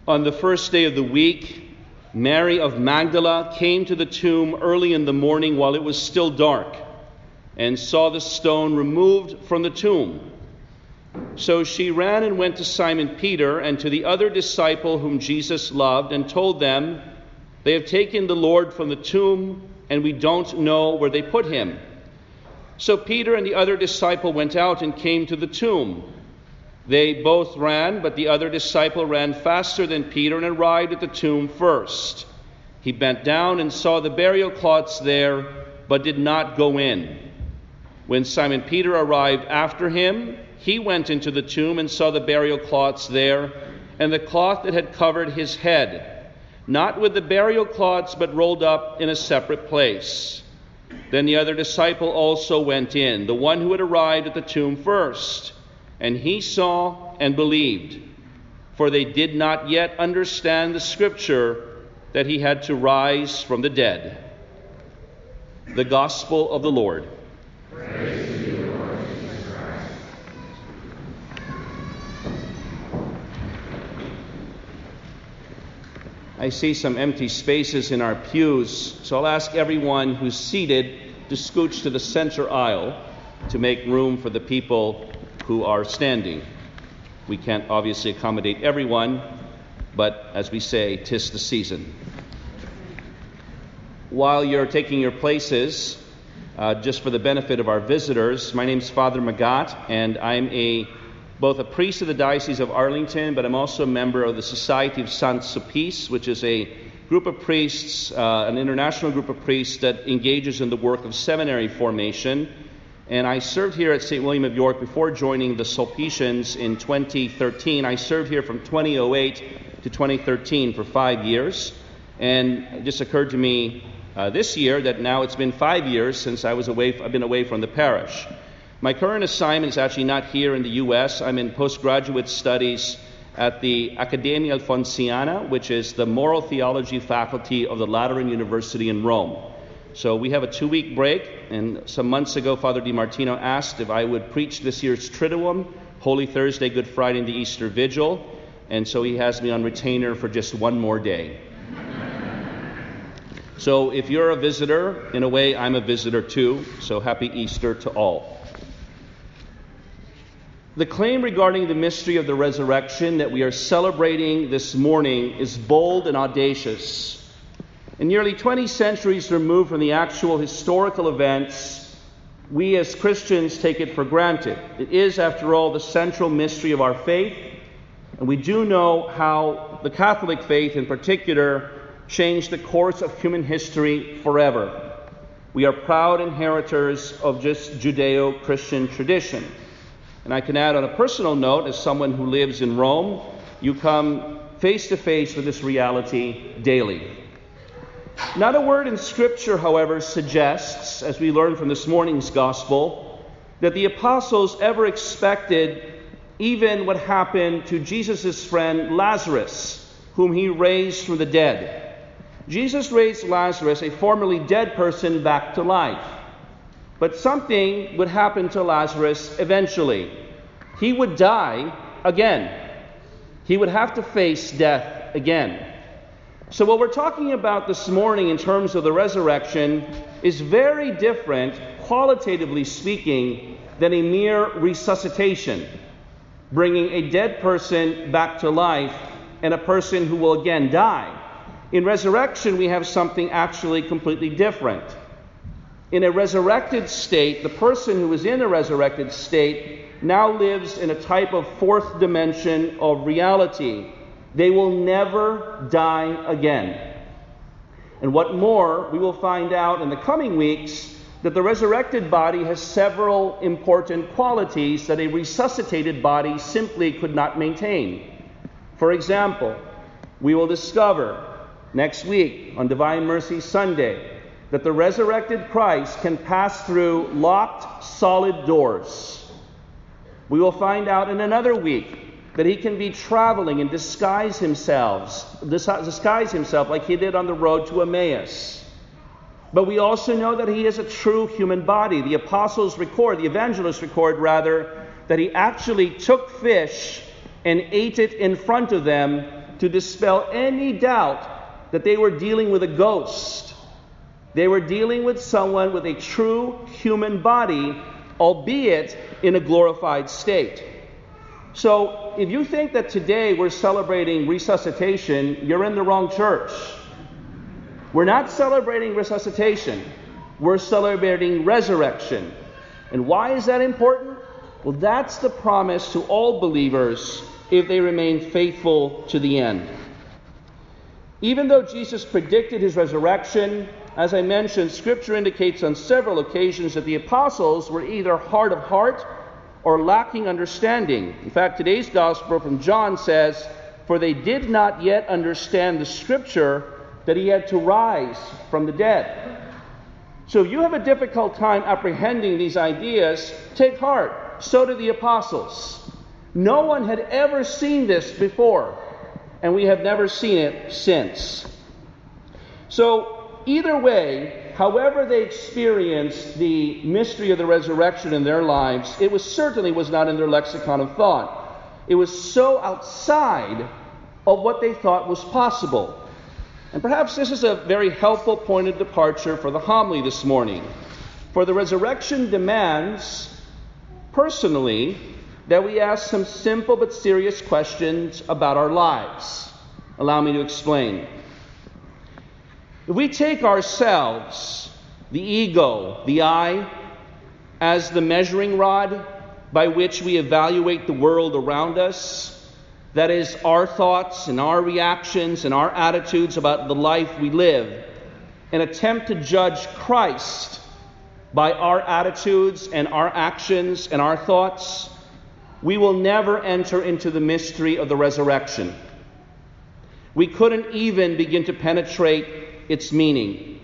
On the first day of the week, Mary of Magdala came to the tomb early in the morning while it was still dark, and saw the stone removed from the tomb. So she ran and went to Simon Peter and to the other disciple whom Jesus loved, and told them, "They have taken the Lord from the tomb, and we don't know where they put him." So Peter and the other disciple went out and came to the tomb. They both ran, but the other disciple ran faster than Peter and arrived at the tomb first. He bent down and saw the burial cloths there, but did not go in. When Simon Peter arrived after him, he went into the tomb and saw the burial cloths there, and the cloth that had covered his head, not with the burial cloths, but rolled up in a separate place. Then the other disciple also went in, the one who had arrived at the tomb first, and he saw and believed, for they did not yet understand the scripture that he had to rise from the dead. The Gospel of the Lord. Praise to you, Lord Jesus Christ. I see some empty spaces in our pews, so I'll ask everyone who's seated to scooch to the center aisle to make room for the people who are standing. We can't obviously accommodate everyone, but as we say, 'tis the season. While you're taking your places, just for the benefit of our visitors, my name's Father Magat, and I'm both a priest of the Diocese of Arlington, but I'm also a member of the Society of Saint-Sulpice, which is a group of priests, an international group of priests that engages in the work of seminary formation. And I served here at St. William of York before joining the Sulpicians in 2013. I served here from 2008 to 2013 for 5 years. And it just occurred to me this year that now it's been 5 years since I've been away from the parish. My current assignment is actually not here in the U.S. I'm in postgraduate studies at the Accademia Alfonsiana, which is the moral theology faculty of the Lateran University in Rome. So we have a 2-week break, and some months ago, Father DiMartino asked if I would preach this year's Triduum, Holy Thursday, Good Friday, and the Easter Vigil, and so he has me on retainer for just one more day. So if you're a visitor, in a way, I'm a visitor too, so happy Easter to all. The claim regarding the mystery of the resurrection that we are celebrating this morning is bold and audacious. And nearly 20 centuries removed from the actual historical events, we as Christians take it for granted. It is, after all, the central mystery of our faith, and we do know how the Catholic faith in particular changed the course of human history forever. We are proud inheritors of just Judeo-Christian tradition. And I can add on a personal note, as someone who lives in Rome, you come face to face with this reality daily. Not a word in Scripture, however, suggests, as we learn from this morning's Gospel, that the apostles ever expected even what happened to Jesus' friend Lazarus, whom he raised from the dead. Jesus raised Lazarus, a formerly dead person, back to life. But something would happen to Lazarus eventually. He would die again. He would have to face death again. So what we're talking about this morning in terms of the resurrection is very different, qualitatively speaking, than a mere resuscitation, bringing a dead person back to life and a person who will again die. In resurrection, we have something actually completely different. In a resurrected state, the person who is in a resurrected state now lives in a type of fourth dimension of reality. They will never die again. And what more, we will find out in the coming weeks that the resurrected body has several important qualities that a resuscitated body simply could not maintain. For example, we will discover next week on Divine Mercy Sunday that the resurrected Christ can pass through locked, solid doors. We will find out in another week that he can be traveling and disguise himself like he did on the road to Emmaus. But we also know that he is a true human body. The evangelists record that he actually took fish and ate it in front of them to dispel any doubt that they were dealing with a ghost. They were dealing with someone with a true human body, albeit in a glorified state. So, if you think that today we're celebrating resuscitation, you're in the wrong church. We're not celebrating resuscitation. We're celebrating resurrection. And why is that important? Well, that's the promise to all believers if they remain faithful to the end. Even though Jesus predicted his resurrection, as I mentioned, Scripture indicates on several occasions that the apostles were either hard of heart or lacking understanding. In fact, today's Gospel from John says, "For they did not yet understand the Scripture that he had to rise from the dead." So if you have a difficult time apprehending these ideas, take heart. So did the apostles. No one had ever seen this before, and we have never seen it since. So either way, however they experienced the mystery of the resurrection in their lives, it certainly was not in their lexicon of thought. It was so outside of what they thought was possible. And perhaps this is a very helpful point of departure for the homily this morning. For the resurrection demands, personally, that we ask some simple but serious questions about our lives. Allow me to explain. If we take ourselves, the ego, the I, as the measuring rod by which we evaluate the world around us, that is, our thoughts and our reactions and our attitudes about the life we live, and attempt to judge Christ by our attitudes and our actions and our thoughts, we will never enter into the mystery of the resurrection. We couldn't even begin to penetrate its meaning.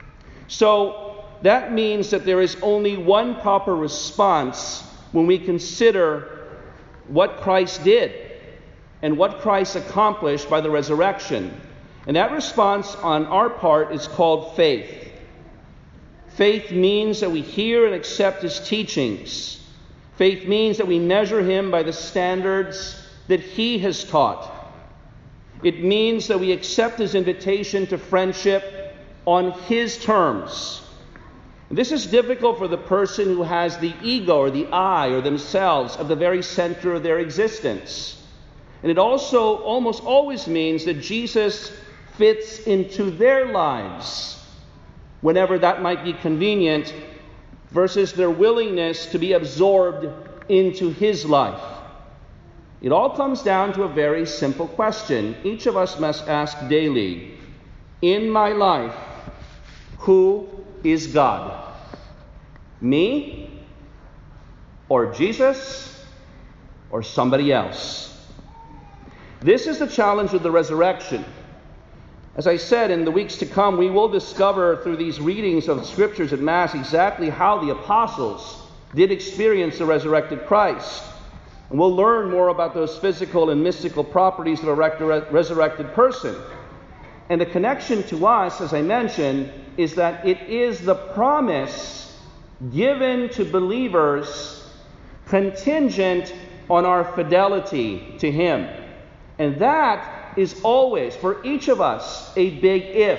So that means that there is only one proper response when we consider what Christ did and what Christ accomplished by the resurrection. And that response on our part is called faith. Faith means that we hear and accept his teachings. Faith means that we measure him by the standards that he has taught. It means that we accept his invitation to friendship on his terms. This is difficult for the person who has the ego or the I or themselves at the very center of their existence. And it also almost always means that Jesus fits into their lives whenever that might be convenient, versus their willingness to be absorbed into his life. It all comes down to a very simple question each of us must ask daily. In my life, who is God? Me? Or Jesus? Or somebody else? This is the challenge of the resurrection. As I said, in the weeks to come, we will discover through these readings of Scriptures at Mass exactly how the apostles did experience the resurrected Christ. And we'll learn more about those physical and mystical properties of a resurrected person. And the connection to us, as I mentioned, is that it is the promise given to believers contingent on our fidelity to him. And that is always, for each of us, a big if.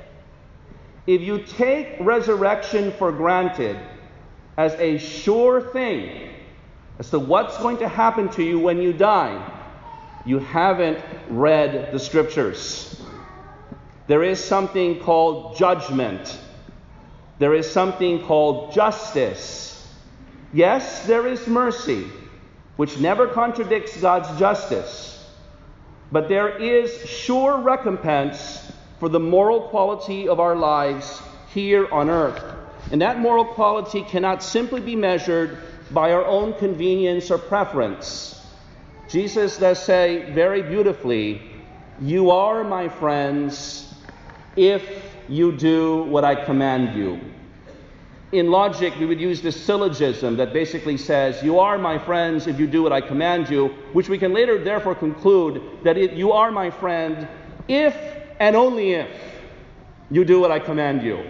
If you take resurrection for granted as a sure thing, as to what's going to happen to you when you die, you haven't read the Scriptures. There is something called judgment. There is something called justice. Yes, there is mercy, which never contradicts God's justice. But there is sure recompense for the moral quality of our lives here on earth. And that moral quality cannot simply be measured by our own convenience or preference. Jesus does say very beautifully, "You are my friends if you do what I command you." In logic, we would use this syllogism that basically says, "You are my friends if you do what I command you," which we can later therefore conclude that you are my friend if and only if you do what I command you.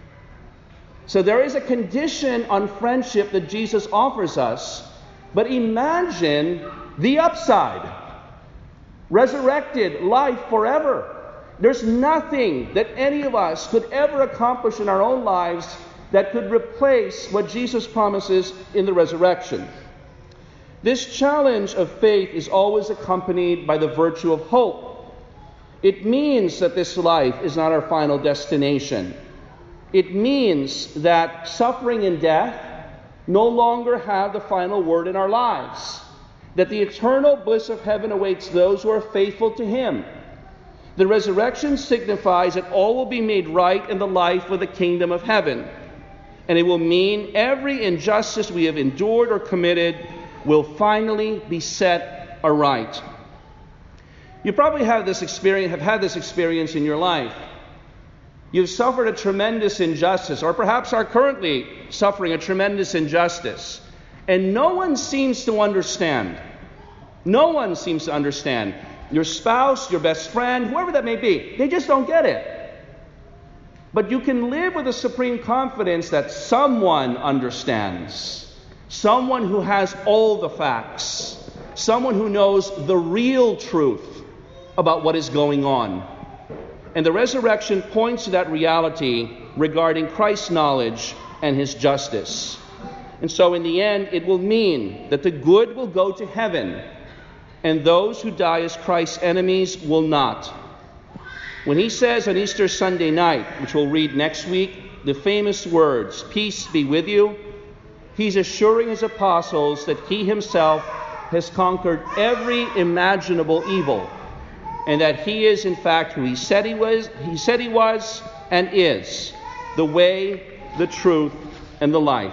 So there is a condition on friendship that Jesus offers us, but imagine the upside. resurrected life forever. There's nothing that any of us could ever accomplish in our own lives that could replace what Jesus promises in the resurrection. This challenge of faith is always accompanied by the virtue of hope. It means that this life is not our final destination. It means that suffering and death no longer have the final word in our lives, that the eternal bliss of heaven awaits those who are faithful to Him. The resurrection signifies that all will be made right in the life of the kingdom of heaven, and it will mean every injustice we have endured or committed will finally be set aright. You probably have had this experience in your life. You've suffered a tremendous injustice, or perhaps are currently suffering a tremendous injustice, and no one seems to understand. No one seems to understand. Your spouse, your best friend, whoever that may be, they just don't get it. But you can live with a supreme confidence that someone understands. Someone who has all the facts. Someone who knows the real truth about what is going on. And the resurrection points to that reality regarding Christ's knowledge and His justice. And so in the end, it will mean that the good will go to heaven, and those who die as Christ's enemies will not. When He says on Easter Sunday night, which we'll read next week, the famous words, "Peace be with you," He's assuring His apostles that He Himself has conquered every imaginable evil, and that He is in fact who He said He was and is, the way, the truth, and the life.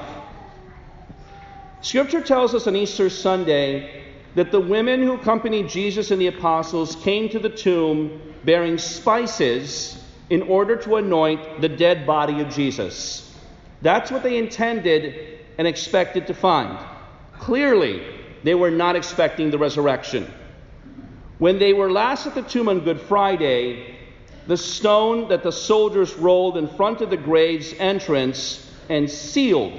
Scripture tells us on Easter Sunday that the women who accompanied Jesus and the apostles came to the tomb bearing spices in order to anoint the dead body of Jesus. That's what they intended and expected to find. Clearly, they were not expecting the resurrection. When they were last at the tomb on Good Friday, the stone that the soldiers rolled in front of the grave's entrance and sealed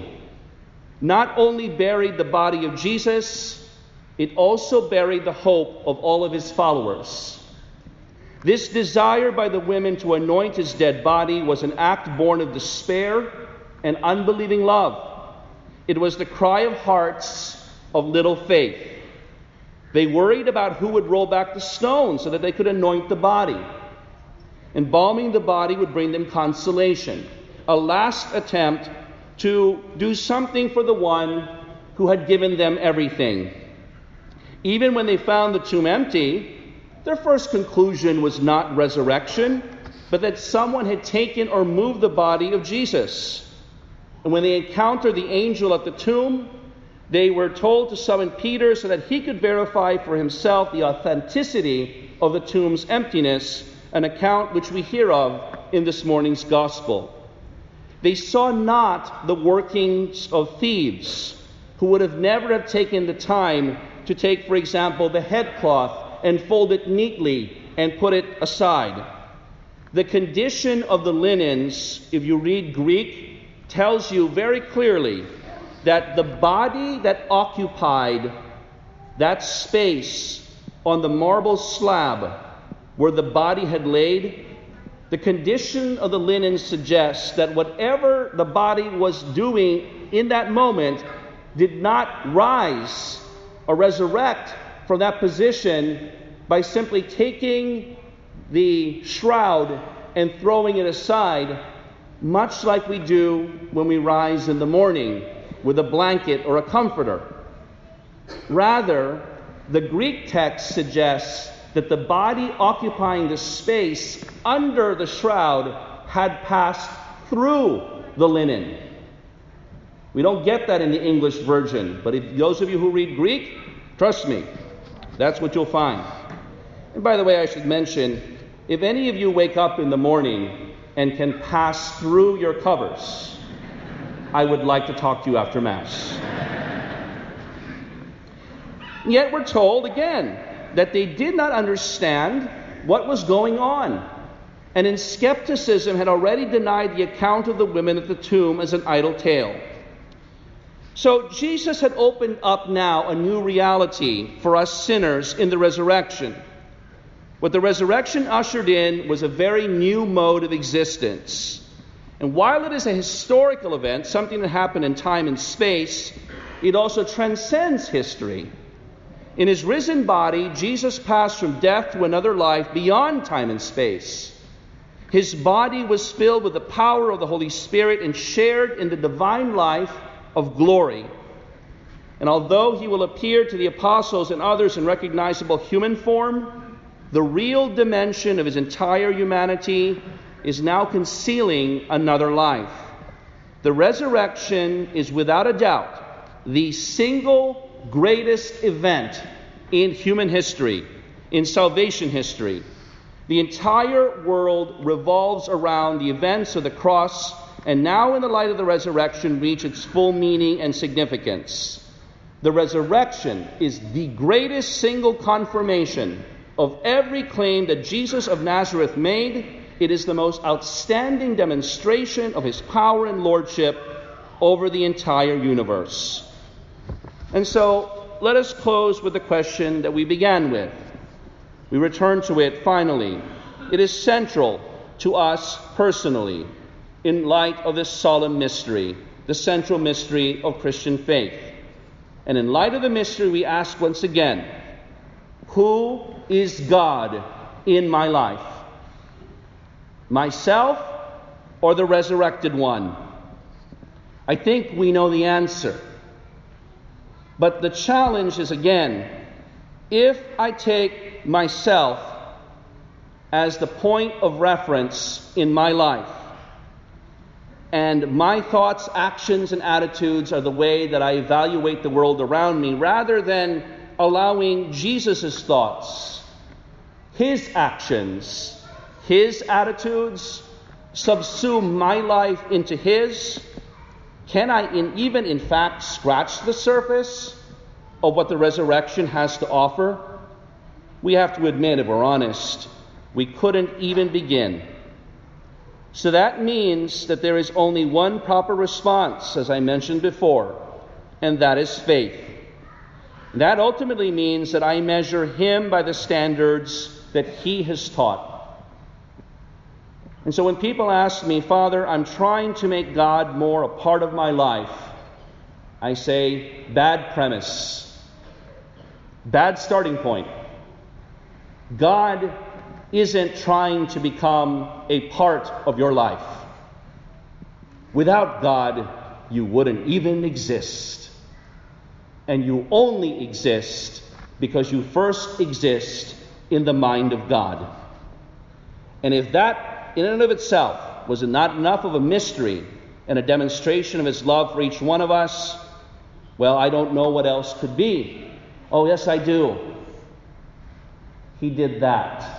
not only buried the body of Jesus, it also buried the hope of all of His followers. This desire by the women to anoint His dead body was an act born of despair and unbelieving love. It was the cry of hearts of little faith. They worried about who would roll back the stone so that they could anoint the body. Embalming the body would bring them consolation, a last attempt to do something for the one who had given them everything. Even when they found the tomb empty, their first conclusion was not resurrection, but that someone had taken or moved the body of Jesus. And when they encountered the angel at the tomb, they were told to summon Peter so that he could verify for himself the authenticity of the tomb's emptiness, an account which we hear of in this morning's gospel. They saw not the workings of thieves, who would have never have taken the time to take, for example, the headcloth and fold it neatly and put it aside. The condition of the linens, if you read Greek, tells you very clearly that the body that occupied that space on the marble slab where the body had laid, the condition of the linen suggests that whatever the body was doing in that moment did not rise or resurrect from that position by simply taking the shroud and throwing it aside, much like we do when we rise in the morning with a blanket or a comforter. Rather, the Greek text suggests that the body occupying the space under the shroud had passed through the linen. We don't get that in the English version, but if those of you who read Greek, trust me, that's what you'll find. And by the way, I should mention, if any of you wake up in the morning and can pass through your covers, I would like to talk to you after Mass. Yet we're told again that they did not understand what was going on, and in skepticism had already denied the account of the women at the tomb as an idle tale. So Jesus had opened up now a new reality for us sinners in the resurrection. What the resurrection ushered in was a very new mode of existence. And while it is a historical event, something that happened in time and space, it also transcends history. In his risen body, Jesus passed from death to another life beyond time and space. His body was filled with the power of the Holy Spirit and shared in the divine life of glory. And although he will appear to the apostles and others in recognizable human form, the real dimension of his entire humanity is now concealing another life. The resurrection is without a doubt the single greatest event in human history, in salvation history. The entire world revolves around the events of the cross, and now in the light of the resurrection reach its full meaning and significance. The resurrection is the greatest single confirmation of every claim that Jesus of Nazareth made. It is the most outstanding demonstration of his power and lordship over the entire universe. And so, let us close with the question that we began with. We return to it finally. It is central to us personally in light of this solemn mystery, the central mystery of Christian faith. And in light of the mystery, we ask once again, who is God in my life? Myself or the resurrected one? I think we know the answer. But the challenge is again, if I take myself as the point of reference in my life, and my thoughts, actions, and attitudes are the way that I evaluate the world around me, rather than allowing Jesus' thoughts, his actions, his attitudes subsume my life into his, can I even in fact scratch the surface of what the resurrection has to offer? We have to admit, if we're honest, we couldn't even begin. So that means that there is only one proper response, as I mentioned before, and that is faith. That ultimately means that I measure him by the standards that he has taught. And so when people ask me, Father, I'm trying to make God more a part of my life, I say, bad premise. Bad starting point. God isn't trying to become a part of your life. Without God, you wouldn't even exist. And you only exist because you first exist in the mind of God. And if that in and of itself was not enough of a mystery and a demonstration of his love for each one of us, well, I don't know what else could be. Oh, yes, I do. He did that.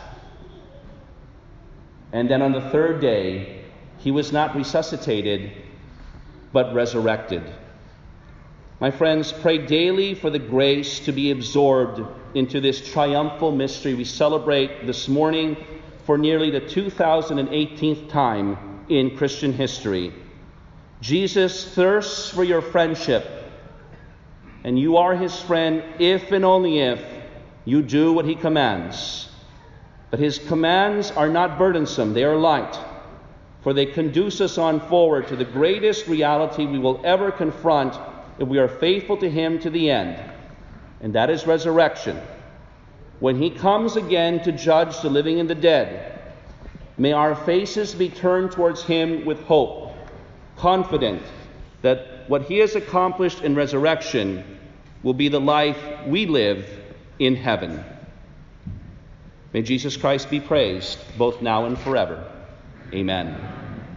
And then on the third day, he was not resuscitated, but resurrected. My friends, pray daily for the grace to be absorbed into this triumphal mystery we celebrate this morning for nearly the 2018th time in Christian history. Jesus thirsts for your friendship, and you are his friend if and only if you do what he commands. But his commands are not burdensome, they are light, for they conduce us on forward to the greatest reality we will ever confront if we are faithful to him to the end, and that is resurrection. When he comes again to judge the living and the dead, may our faces be turned towards him with hope, confident that what he has accomplished in resurrection will be the life we live in heaven. May Jesus Christ be praised, both now and forever. Amen.